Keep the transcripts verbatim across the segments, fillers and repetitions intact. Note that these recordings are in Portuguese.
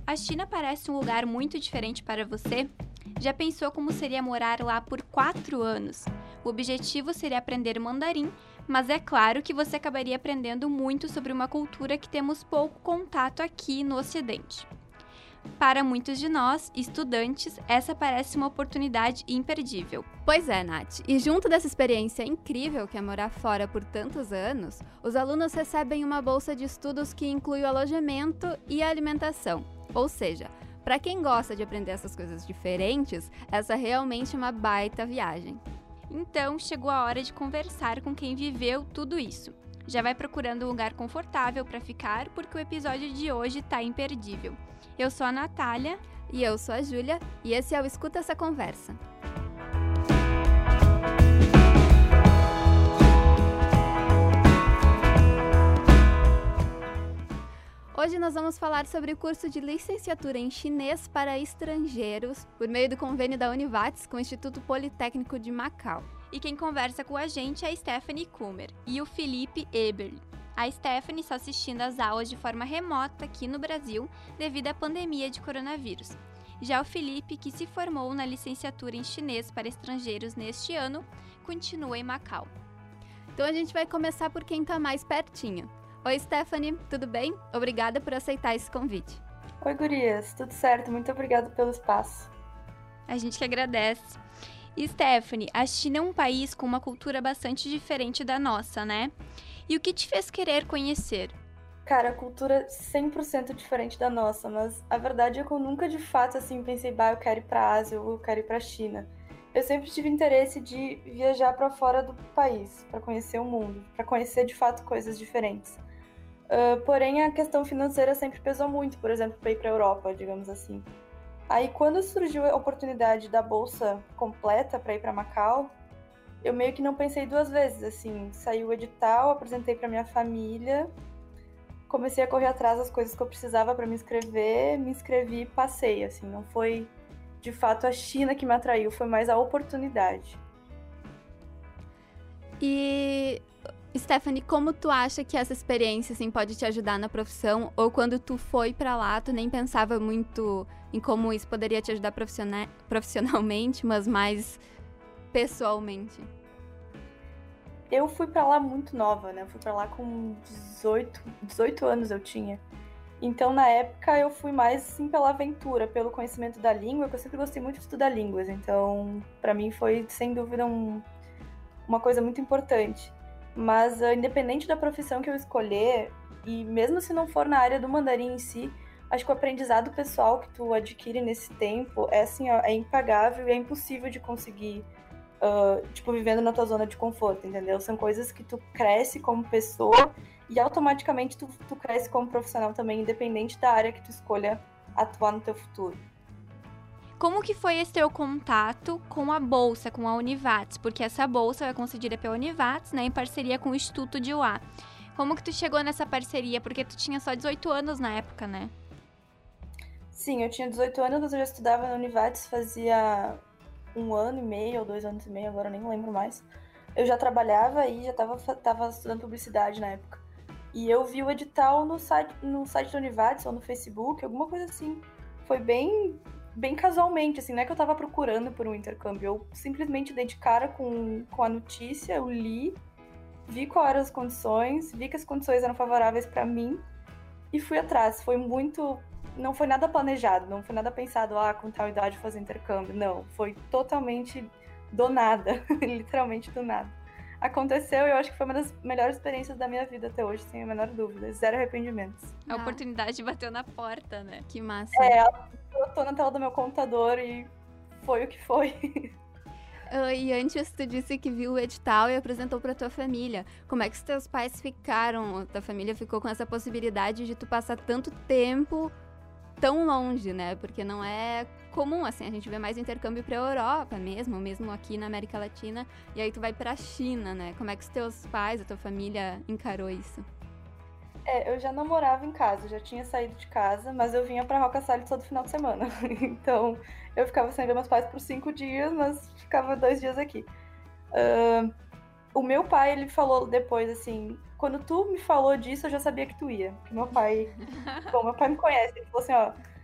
A China parece um lugar muito diferente para você? Já pensou como seria morar lá por quatro anos? O objetivo seria aprender mandarim, mas é claro que você acabaria aprendendo muito sobre uma cultura que temos pouco contato aqui no Ocidente. Para muitos de nós, estudantes, essa parece uma oportunidade imperdível. Pois é, Nath. E junto dessa experiência incrível que é morar fora por tantos anos, os alunos recebem uma bolsa de estudos que inclui o alojamento e a alimentação. Ou seja, para quem gosta de aprender essas coisas diferentes, essa é realmente uma baita viagem. Então, chegou a hora de conversar com quem viveu tudo isso. Já vai procurando um lugar confortável para ficar, porque o episódio de hoje tá imperdível. Eu sou a Natália. E eu sou a Júlia, e esse é o Escuta Essa Conversa. Hoje nós vamos falar sobre o curso de licenciatura em chinês para estrangeiros, por meio do convênio da Univates com o Instituto Politécnico de Macau. E quem conversa com a gente é a Stephanie Kummer e o Felipe Eberle. A Stephanie está assistindo às aulas de forma remota aqui no Brasil devido à pandemia de coronavírus. Já o Felipe, que se formou na licenciatura em chinês para estrangeiros neste ano, continua em Macau. Então a gente vai começar por quem está mais pertinho. Oi, Stephanie, tudo bem? Obrigada por aceitar esse convite. Oi, gurias, tudo certo? Muito obrigada pelo espaço. A gente que agradece. E Stephanie, a China é um país com uma cultura bastante diferente da nossa, né? E o que te fez querer conhecer? Cara, a cultura é cem por cento diferente da nossa, mas a verdade é que eu nunca de fato assim pensei, bah, eu quero ir pra Ásia ou eu quero ir pra China. Eu sempre tive interesse de viajar para fora do país, para conhecer o mundo, para conhecer de fato coisas diferentes. Uh, porém, a questão financeira sempre pesou muito, por exemplo, para ir para a Europa, digamos assim. Aí, quando surgiu a oportunidade da bolsa completa para ir para Macau, eu meio que não pensei duas vezes, assim, saiu o edital, apresentei para minha família, comecei a correr atrás das coisas que eu precisava para me inscrever, me inscrevi e passei, assim, não foi de fato a China que me atraiu, foi mais a oportunidade. E Stephanie, como tu acha que essa experiência assim, pode te ajudar na profissão? Ou quando tu foi pra lá, tu nem pensava muito em como isso poderia te ajudar profissional, profissionalmente, mas mais pessoalmente? Eu fui pra lá muito nova, né? Eu fui pra lá com dezoito, dezoito anos eu tinha. Então, na época, eu fui mais assim pela aventura, pelo conhecimento da língua, porque eu sempre gostei muito de estudar línguas. Então, pra mim foi, sem dúvida, um, uma coisa muito importante. Mas, uh, independente da profissão que eu escolher, e mesmo se não for na área do mandarim em si, acho que o aprendizado pessoal que tu adquire nesse tempo é, assim, ó, é impagável e é impossível de conseguir, uh, tipo, vivendo na tua zona de conforto, entendeu? São coisas que tu cresce como pessoa e automaticamente tu, tu cresce como profissional também, independente da área que tu escolha atuar no teu futuro. Como que foi esse teu contato com a bolsa, com a Univates? Porque essa bolsa é concedida pela Univates, né, em parceria com o Instituto de Hua. Como que tu chegou nessa parceria? Porque tu tinha só dezoito anos na época, né? Sim, eu tinha dezoito anos, mas eu já estudava na Univates fazia um ano e meio ou dois anos e meio, agora eu nem lembro mais. Eu já trabalhava e já estava tava estudando publicidade na época. E eu vi o edital no site, no site da Univates ou no Facebook, alguma coisa assim. Foi bem... bem casualmente, assim, não é que eu tava procurando por um intercâmbio, eu simplesmente dei de cara com, com a notícia, eu li, vi quais eram as condições, vi que as condições eram favoráveis pra mim e fui atrás. Foi muito... não foi nada planejado, não foi nada pensado, ah, com tal idade fazer intercâmbio, não. Foi totalmente do nada, literalmente do nada. Aconteceu e eu acho que foi uma das melhores experiências da minha vida até hoje, sem a menor dúvida. Zero arrependimentos. A ah. oportunidade bateu na porta, né? Que massa. É, eu tô na tela do meu computador e foi o que foi. E antes tu disse que viu o edital e apresentou pra tua família. Como é que os teus pais ficaram? Tua família ficou com essa possibilidade de tu passar tanto tempo tão longe, né? Porque não é comum, assim, a gente vê mais intercâmbio pra Europa mesmo, mesmo aqui na América Latina, e aí tu vai pra China, né? Como é que os teus pais, a tua família encarou isso? É, eu já não morava em casa, eu já tinha saído de casa, mas eu vinha pra Roca Salles todo final de semana. Então, eu ficava sem ver meus pais por cinco dias, mas ficava dois dias aqui. Uh, o meu pai, ele falou depois, assim, quando tu me falou disso, eu já sabia que tu ia. Porque meu pai, bom, meu pai me conhece, ele falou assim, ó,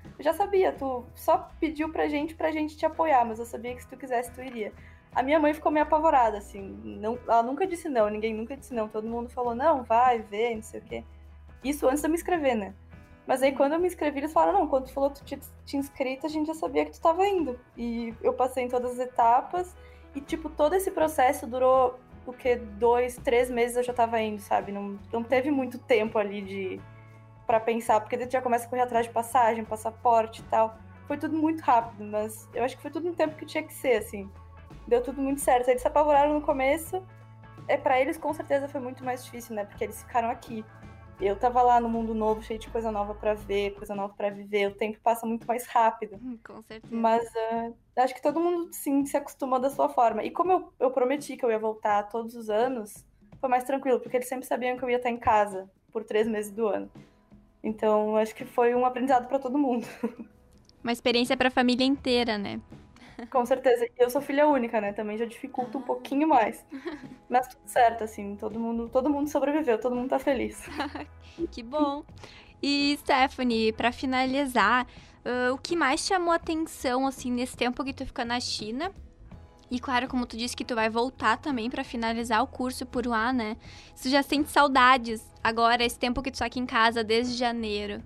Eu já sabia, tu só pediu pra gente, pra gente te apoiar, mas eu sabia que se tu quisesse, tu iria. A minha mãe ficou meio apavorada, assim, não, ela nunca disse não, ninguém nunca disse não, todo mundo falou, não, vai, vê, não sei o quê. Isso antes de eu me inscrever, né? Mas aí quando eu me inscrevi, eles falaram, não, quando tu falou que tu tinha te inscrito, a gente já sabia que tu tava indo. E eu passei em todas as etapas, e tipo, todo esse processo durou, o quê? Dois, três meses eu já tava indo, sabe? Não, não teve muito tempo ali de... pra pensar, porque daí tu já começa a correr atrás de passagem, passaporte e tal. Foi tudo muito rápido, mas eu acho que foi tudo no tempo que tinha que ser, assim. Deu tudo muito certo. Eles se apavoraram no começo, é, pra eles com certeza foi muito mais difícil, né? Porque eles ficaram aqui. Eu tava lá no mundo novo, cheio de coisa nova pra ver, coisa nova pra viver. O tempo passa muito mais rápido. Com certeza. Mas uh, acho que todo mundo, sim, se acostumou da sua forma. E como eu, eu prometi que eu ia voltar todos os anos, foi mais tranquilo, porque eles sempre sabiam que eu ia estar em casa por três meses do ano. Então, acho que foi um aprendizado pra todo mundo. Uma experiência pra família inteira, né? Com certeza. E eu sou filha única, né? Também já dificulta um pouquinho mais. Mas tudo certo, assim. Todo mundo, todo mundo sobreviveu, todo mundo tá feliz. Que bom. E, Stephanie, pra finalizar, uh, o que mais chamou a atenção, assim, nesse tempo que tu ficou na China? E, claro, como tu disse que tu vai voltar também pra finalizar o curso por lá, né? Tu já sente saudades agora, esse tempo que tu tá aqui em casa desde janeiro?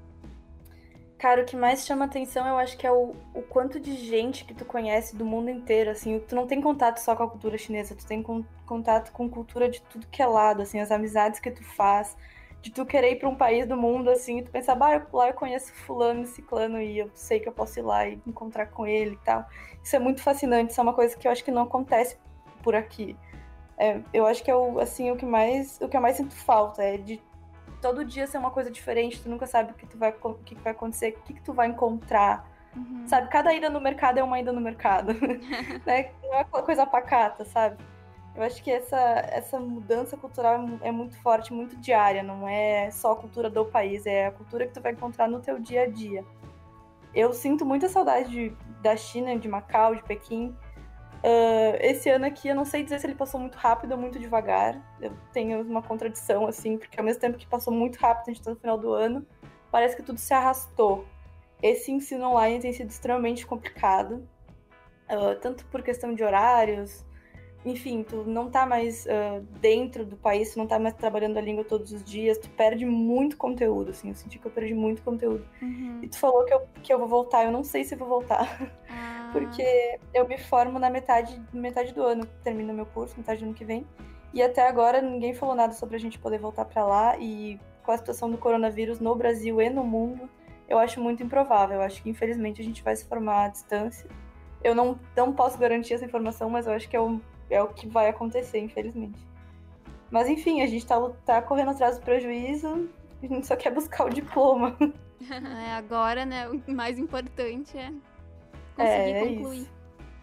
Cara, o que mais chama atenção, eu acho que é o, o quanto de gente que tu conhece do mundo inteiro, assim. Tu não tem contato só com a cultura chinesa, tu tem con- contato com cultura de tudo que é lado, assim. As amizades que tu faz, de tu querer ir pra um país do mundo, assim, e tu pensar, bah, eu- lá eu conheço fulano e ciclano e eu sei que eu posso ir lá e encontrar com ele e tal. Isso é muito fascinante, isso é uma coisa que eu acho que não acontece por aqui. É, eu acho que é o, assim, o que mais, o que eu mais sinto falta, é de todo dia ser uma coisa diferente, tu nunca sabe o que, tu vai, o que vai acontecer, o que, que tu vai encontrar. Uhum. Sabe, cada ida no mercado é uma ida no mercado. Né? Não é uma coisa pacata, sabe? Eu acho que essa, essa mudança cultural é muito forte, muito diária. Não é só a cultura do país, é a cultura que tu vai encontrar no teu dia a dia. Eu sinto muita saudade de, da China, de Macau, de Pequim. Uh, esse ano aqui, eu não sei dizer se ele passou muito rápido ou muito devagar. Eu tenho uma contradição, assim, porque ao mesmo tempo que passou muito rápido, a gente tá no final do ano, parece que tudo se arrastou. Esse ensino online tem sido extremamente complicado, uh, tanto por questão de horários, enfim, tu não tá mais uh, dentro do país, tu não tá mais trabalhando a língua todos os dias, tu perde muito conteúdo, assim, eu senti que eu perdi muito conteúdo. Uhum. E tu falou que eu, que eu vou voltar, eu não sei se eu vou voltar. Ah. Porque eu me formo na metade, metade do ano, termino meu curso, metade do ano que vem. E até agora ninguém falou nada sobre a gente poder voltar pra lá. E com a situação do coronavírus no Brasil e no mundo, eu acho muito improvável. Eu acho que infelizmente a gente vai se formar à distância. Eu não, não posso garantir essa informação, mas eu acho que é o, é o que vai acontecer, infelizmente. Mas enfim, a gente tá, tá correndo atrás do prejuízo, a gente só quer buscar o diploma. É, agora, né, o mais importante é conseguir É, é concluir. isso.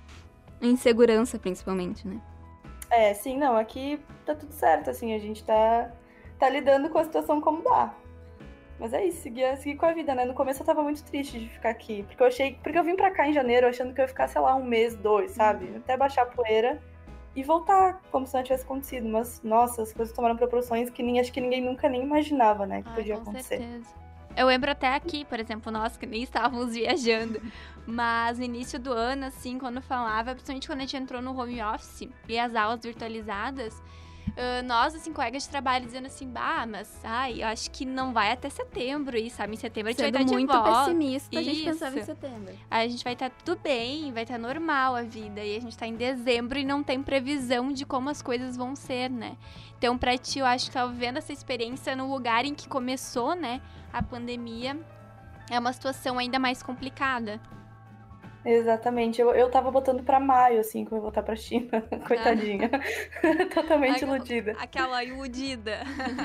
Em segurança, principalmente, né? É, sim, não, aqui tá tudo certo, assim, a gente tá, tá lidando com a situação como dá. Mas é isso, seguir, seguir com a vida, né? No começo eu tava muito triste de ficar aqui, porque eu achei, porque eu vim pra cá em janeiro achando que eu ia ficar, sei lá, um mês, dois, sabe? Até baixar a poeira e voltar como se não tivesse acontecido. Mas, nossa, as coisas tomaram proporções que nem, acho que ninguém nunca nem imaginava, né, que Ai, podia com acontecer. certeza. Eu lembro até aqui, por exemplo, nós que nem estávamos viajando, mas no início do ano, assim, quando falava, principalmente quando a gente entrou no home office e as aulas virtualizadas, uh, nós, assim, colegas de trabalho dizendo assim, bah, mas, ai, eu acho que não vai até setembro, e sabe, em setembro a gente Sendo vai estar muito de volta. pessimista, a gente pensava em Isso. setembro. Aí a gente vai estar tudo bem, vai estar normal a vida. E a gente tá em dezembro e não tem previsão de como as coisas vão ser, né? Então, pra ti, eu acho que tá vivendo essa experiência no lugar em que começou, né, a pandemia, é uma situação ainda mais complicada. Exatamente, eu, eu tava botando pra maio, assim, quando eu voltar pra China, coitadinha. Totalmente Aquela- iludida. Aquela iludida.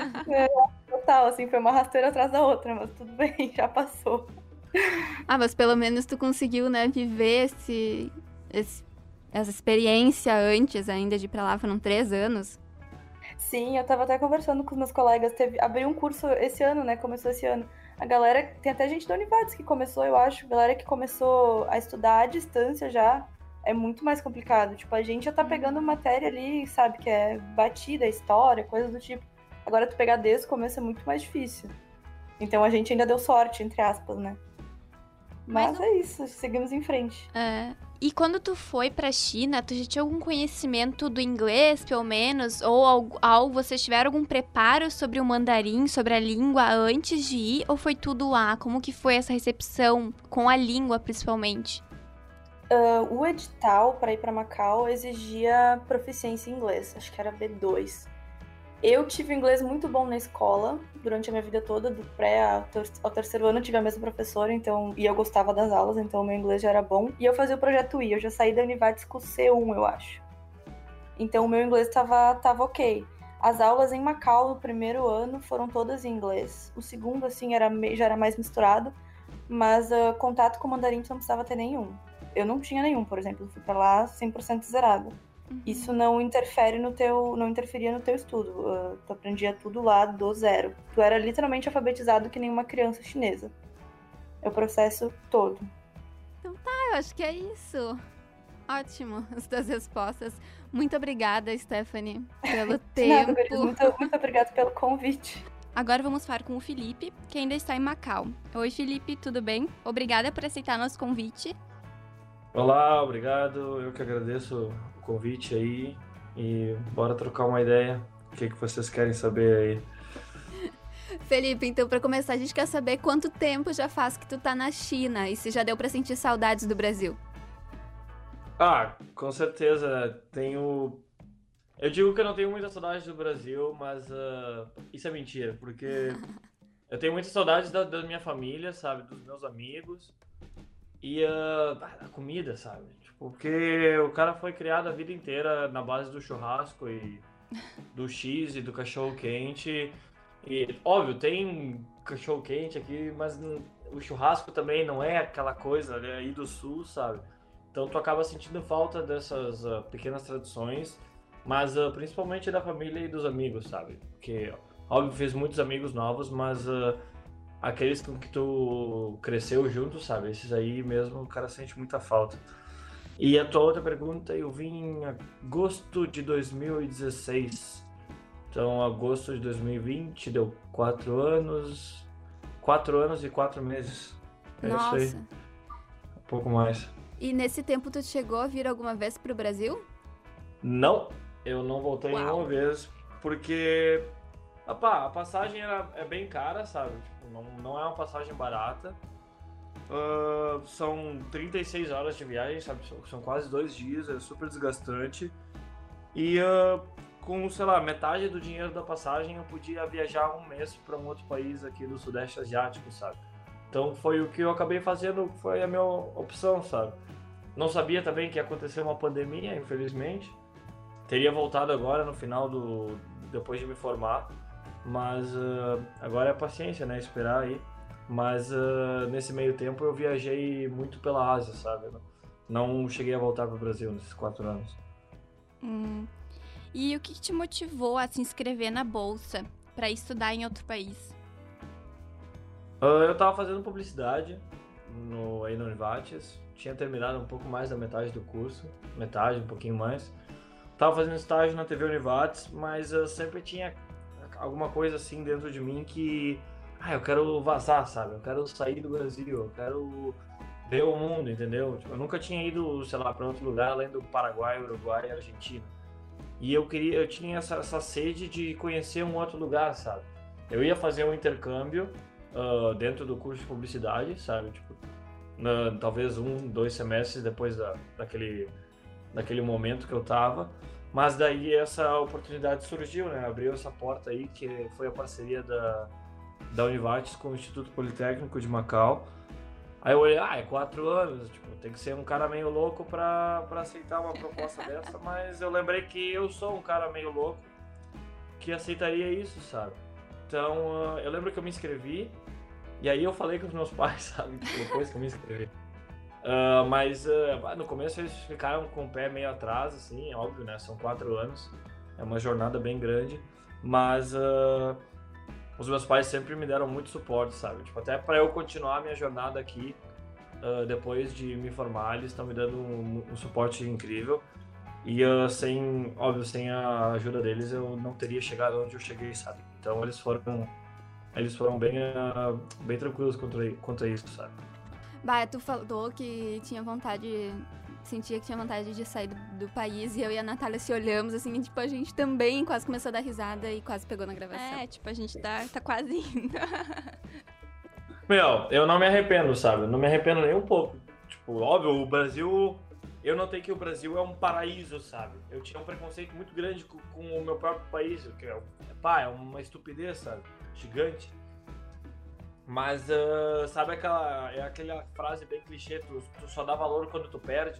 Total, assim, foi uma rasteira atrás da outra, mas tudo bem, já passou. Ah, mas pelo menos tu conseguiu, né, viver esse, esse- essa experiência antes ainda de ir pra lá, foram três anos. Sim, eu tava até conversando com os meus colegas, teve, abriu um curso esse ano, né, começou esse ano. A galera, tem até gente da Univates que começou, eu acho, galera que começou a estudar à distância já, é muito mais complicado. Tipo, a gente já tá pegando matéria ali, sabe, que é batida, história, coisas do tipo. Agora tu pegar desde o começo é muito mais difícil. Então a gente ainda deu sorte, entre aspas, né? Mas, Mas é isso, seguimos em frente. É. E quando tu foi pra China, tu já tinha algum conhecimento do inglês, pelo menos? Ou algo, algo vocês tiveram algum preparo sobre o mandarim, sobre a língua antes de ir? Ou foi tudo lá? Como que foi essa recepção com a língua, principalmente? Uh, o edital para ir para Macau exigia proficiência em inglês, acho que era B dois. Eu tive inglês muito bom na escola, durante a minha vida toda, do pré ao, ter ao terceiro ano eu tive a mesma professora, então, e eu gostava das aulas, então o meu inglês já era bom. E eu fazia o projeto I, eu já saí da Univates com C um, eu acho. Então o meu inglês estava tava ok. As aulas em Macau no primeiro ano foram todas em inglês. O segundo, assim, era, já era mais misturado, mas uh, contato com o mandarim tu não precisava ter nenhum. Eu não tinha nenhum, por exemplo, eu fui pra lá cem por cento zerada. Uhum. Isso não interfere no teu, não interferia no teu estudo. Uh, tu aprendia tudo lá do zero. Tu era literalmente alfabetizado que nem uma criança chinesa. É o processo todo. Então tá, eu acho que é isso. Ótimo, as tuas respostas. Muito obrigada, Stephanie, pelo tempo. Nada, muito, muito obrigada pelo convite. Agora vamos falar com o Felipe, que ainda está em Macau. Oi, Felipe, tudo bem? Obrigada por aceitar nosso convite. Olá, obrigado. Eu que agradeço o convite aí e bora trocar uma ideia. O que, que vocês querem saber aí? Felipe, então para começar a gente quer saber quanto tempo já faz que tu tá na China e se já deu para sentir saudades do Brasil. Ah, com certeza. Tenho... Eu digo que eu não tenho muita saudade do Brasil, mas uh, isso é mentira, porque eu tenho muita saudade da, da minha família, sabe? Dos meus amigos. E uh, a comida, sabe? Tipo, porque o cara foi criado a vida inteira na base do churrasco e do X e do cachorro quente. E, óbvio, tem cachorro quente aqui, mas o churrasco também não é aquela coisa né, aí do sul, sabe? Então tu acaba sentindo falta dessas uh, pequenas tradições, mas uh, principalmente da família e dos amigos, sabe? Porque, óbvio, fiz muitos amigos novos, mas... Uh, aqueles com que tu cresceu junto, sabe? Esses aí mesmo o cara sente muita falta. E a tua outra pergunta, eu vim em agosto de dois mil e dezesseis. Então, agosto de dois mil e vinte, deu quatro anos... Quatro anos e quatro meses. É Nossa. Isso aí. Um pouco mais. E nesse tempo tu chegou a vir alguma vez pro Brasil? Não, eu não voltei Uau. nenhuma vez, porque... Apá, a passagem era, é bem cara, sabe? Tipo, não, não é uma passagem barata. Uh, são trinta e seis horas de viagem, sabe? São, são quase dois dias, é super desgastante. E uh, com, sei lá, metade do dinheiro da passagem eu podia viajar um mês para um outro país aqui do Sudeste Asiático, sabe? Então foi o que eu acabei fazendo, foi a minha opção, sabe? Não sabia também que ia acontecer uma pandemia, infelizmente. Teria voltado agora no final do... depois de me formar. Mas uh, agora é paciência, né? Esperar aí. Mas uh, nesse meio tempo eu viajei muito pela Ásia, sabe? Não, não cheguei a voltar para o Brasil nesses quatro anos. Hum. E o que te motivou a se inscrever na bolsa para estudar em outro país? Uh, eu estava fazendo publicidade no, aí no Univates. Tinha terminado um pouco mais da metade do curso. Metade, um pouquinho mais. Tava fazendo estágio na T V Univates, mas eu sempre tinha... alguma coisa assim dentro de mim que ah, eu quero vazar, sabe? Eu quero sair do Brasil, eu quero ver o mundo, entendeu? Tipo, eu nunca tinha ido, sei lá, para outro lugar além do Paraguai, Uruguai e Argentina. E eu queria, eu tinha essa, essa sede de conhecer um outro lugar, sabe? Eu ia fazer um intercâmbio uh, dentro do curso de publicidade, sabe? Tipo, uh, talvez um, dois semestres depois da, daquele, daquele momento que eu tava. Mas daí essa oportunidade surgiu, né? Abriu essa porta aí, que foi a parceria da, da Univates com o Instituto Politécnico de Macau. Aí eu olhei, ah, é quatro anos, tipo, tem que ser um cara meio louco pra, pra aceitar uma proposta dessa, mas eu lembrei que eu sou um cara meio louco que aceitaria isso, sabe? Então, uh, eu lembro que eu me inscrevi, e aí eu falei com os meus pais, sabe? Depois que eu me inscrevi. Uh, mas uh, no começo eles ficaram com o pé meio atrás, assim, óbvio, né? São quatro anos, é uma jornada bem grande, mas uh, os meus pais sempre me deram muito suporte, sabe? Tipo, até para eu continuar a minha jornada aqui, uh, depois de me formar, eles estão me dando um, um suporte incrível. E uh, sem, óbvio, sem a ajuda deles eu não teria chegado onde eu cheguei, sabe? Então eles foram, eles foram bem, uh, bem tranquilos quanto a, quanto a isso, sabe? Bah, tu falou que tinha vontade, sentia que tinha vontade de sair do, do país, e eu e a Natália se olhamos, assim, e, tipo, a gente também quase começou a dar risada e quase pegou na gravação. É, tipo, a gente tá, tá quase indo. Meu, eu não me arrependo, sabe? Não me arrependo nem um pouco. Tipo, óbvio, o Brasil... Eu notei que o Brasil é um paraíso, sabe? Eu tinha um preconceito muito grande com, com o meu próprio país, que é, pá, é uma estupidez, sabe? Gigante. Mas, uh, sabe aquela, é aquela frase bem clichê, tu, tu só dá valor quando tu perde?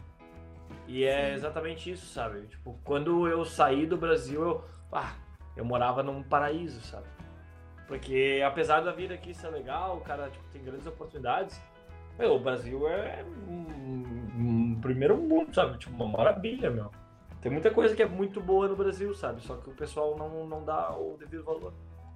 E é Sim. exatamente isso, sabe? Tipo, quando eu saí do Brasil, eu, ah, eu morava num paraíso, sabe? Porque apesar da vida aqui ser legal, o cara tipo, tem grandes oportunidades, meu, o Brasil é um, um primeiro mundo, sabe? Tipo, uma maravilha, meu. Tem muita coisa que é muito boa no Brasil, sabe? Só que o pessoal não, não dá o devido valor.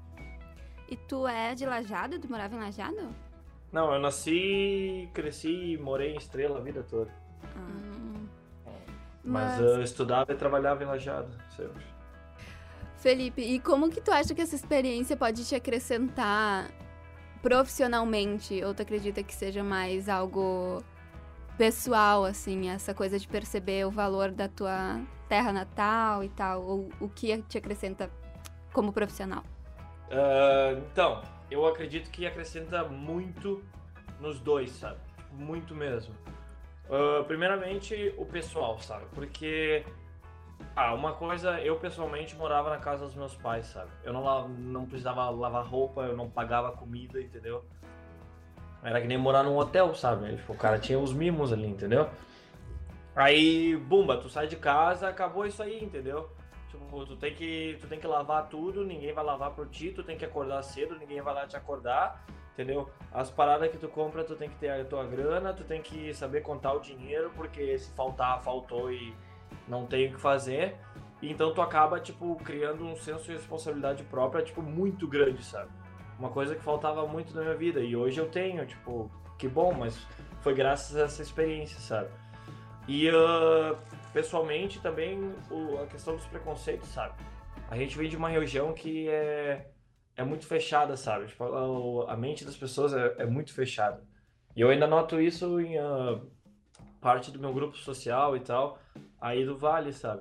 E tu é de Lajeado? Tu morava em Lajeado? Não, eu nasci, cresci e morei em Estrela a vida toda. Hum. Mas, Mas, eu estudava e trabalhava em Lajeado, sempre. Felipe, e como que tu acha que essa experiência pode te acrescentar profissionalmente? Ou tu acredita que seja mais algo pessoal, assim, essa coisa de perceber o valor da tua terra natal e tal? Ou o que te acrescenta como profissional? Uh, então, eu acredito que acrescenta muito nos dois, sabe? Muito mesmo. Uh, primeiramente, o pessoal, sabe? Porque, ah, uma coisa, eu pessoalmente morava na casa dos meus pais, sabe? Eu não, não precisava lavar roupa, eu não pagava comida, entendeu? Era que nem morar num hotel, sabe? Tipo, o cara tinha os mimos ali, entendeu? Aí, bumba, tu sai de casa, acabou isso aí, entendeu? Tipo, tu tem que, tu tem que lavar tudo, ninguém vai lavar por ti, tu tem que acordar cedo, ninguém vai lá te acordar, entendeu? As paradas que tu compra, tu tem que ter a tua grana, tu tem que saber contar o dinheiro, porque se faltar, faltou e não tem o que fazer. E então tu acaba, tipo, criando um senso de responsabilidade própria, tipo, muito grande, sabe? Uma coisa que faltava muito na minha vida, e hoje eu tenho, tipo, que bom, mas foi graças a essa experiência, sabe? E, uh, pessoalmente, também, o, a questão dos preconceitos, sabe? A gente vem de uma região que é, é muito fechada, sabe? Tipo, a, a mente das pessoas é, é muito fechada. E eu ainda noto isso em uh, parte do meu grupo social e tal, aí do Vale, sabe?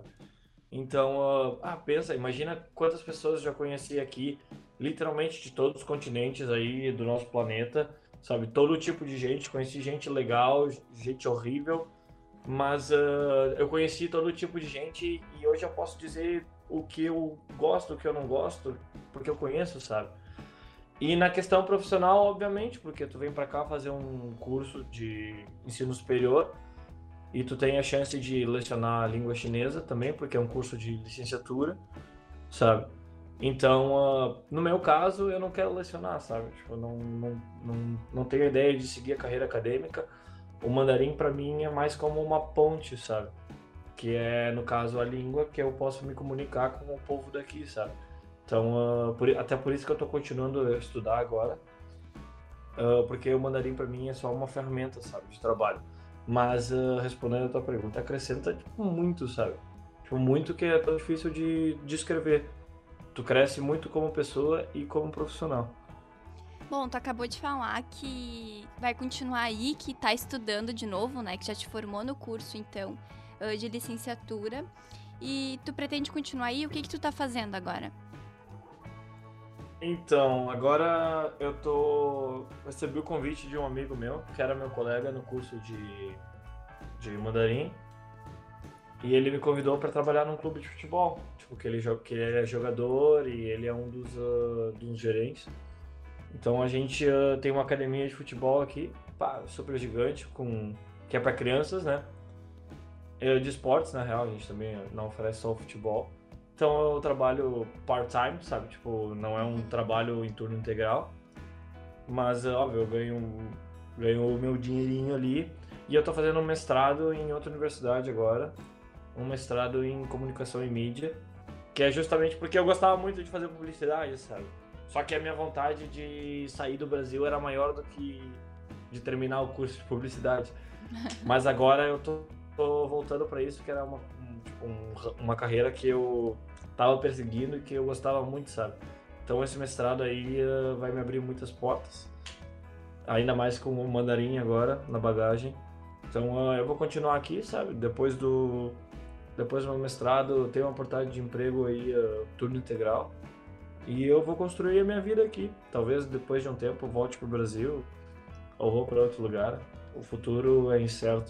Então, uh, ah, pensa, imagina quantas pessoas eu já conheci aqui, literalmente de todos os continentes aí do nosso planeta, sabe? Todo tipo de gente, conheci gente legal, gente horrível, mas uh, eu conheci todo tipo de gente e hoje eu posso dizer o que eu gosto, o que eu não gosto, porque eu conheço, sabe? E na questão profissional, obviamente, porque tu vem pra cá fazer um curso de ensino superior e tu tem a chance de lecionar a língua chinesa também, porque é um curso de licenciatura, sabe? Então, uh, no meu caso, eu não quero lecionar, sabe? Tipo, eu não, não, não, não tenho ideia de seguir a carreira acadêmica. O mandarim para mim é mais como uma ponte, sabe? Que é, no caso, a língua que eu posso me comunicar com o povo daqui, sabe? Então, uh, por, até por isso que eu tô continuando a estudar agora, uh, porque o mandarim para mim é só uma ferramenta, sabe, de trabalho. Mas, uh, respondendo a tua pergunta, acrescenta tipo, muito, sabe? Tipo, muito que é tão difícil de descrever. Tu cresce muito como pessoa e como profissional. Bom, tu acabou de falar que vai continuar aí, que tá estudando de novo, né? Que já te formou no curso, então, de licenciatura. E tu pretende continuar aí? O que que tu tá fazendo agora? Então, agora eu tô... recebi o convite de um amigo meu, que era meu colega no curso de, de mandarim. E ele me convidou para trabalhar num clube de futebol. Tipo, que ele, que ele é jogador e ele é um dos, uh, dos gerentes. Então a gente uh, tem uma academia de futebol aqui, pá, super gigante, com, que é para crianças, né? É de esportes, na real, a gente também não oferece só o futebol. Então eu trabalho part-time, sabe? Tipo, não é um trabalho em turno integral. Mas, óbvio, eu ganho, ganho o meu dinheirinho ali. E eu tô fazendo um mestrado em outra universidade agora. Um mestrado em comunicação e mídia. Que é justamente porque eu gostava muito de fazer publicidade, sabe? Só que a minha vontade de sair do Brasil era maior do que de terminar o curso de publicidade. Mas agora eu tô, tô voltando para isso, que era uma, um, tipo, um, uma carreira que eu tava perseguindo e que eu gostava muito, sabe? Então esse mestrado aí uh, vai me abrir muitas portas. ainda mais com o mandarim agora na bagagem. Então uh, eu vou continuar aqui, sabe? Depois do, depois do meu mestrado, eu tenho uma oportunidade de emprego aí, uh, turno integral. E eu vou construir a minha vida aqui. Talvez depois de um tempo eu volte pro Brasil ou vou para outro lugar. O futuro é incerto.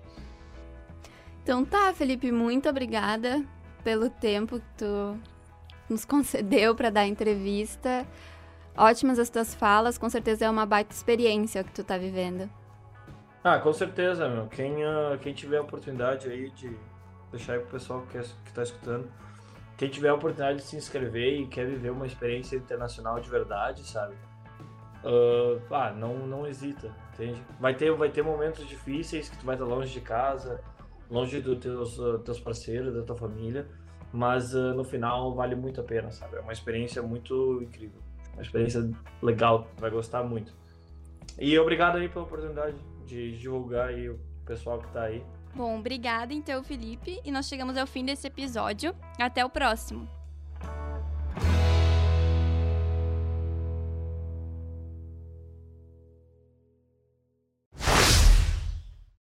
Então tá, Felipe, muito obrigada pelo tempo que tu nos concedeu para dar a entrevista. Ótimas as tuas falas, com certeza é uma baita experiência que tu tá vivendo. Ah, com certeza, meu. Quem, uh, quem tiver a oportunidade aí de deixar aí pro pessoal que, que tá escutando, quem tiver a oportunidade de se inscrever e quer viver uma experiência internacional de verdade, sabe? Uh, ah, não, não hesita, entende? Vai ter, vai ter momentos difíceis que tu vai estar longe de casa, longe dos teus, uh, teus parceiros, da tua família, mas uh, no final vale muito a pena, sabe? É uma experiência muito incrível, uma experiência legal, tu vai gostar muito. E obrigado aí pela oportunidade de divulgar aí o pessoal que tá aí. Bom, obrigada então, Felipe, e nós chegamos ao fim desse episódio. Até o próximo!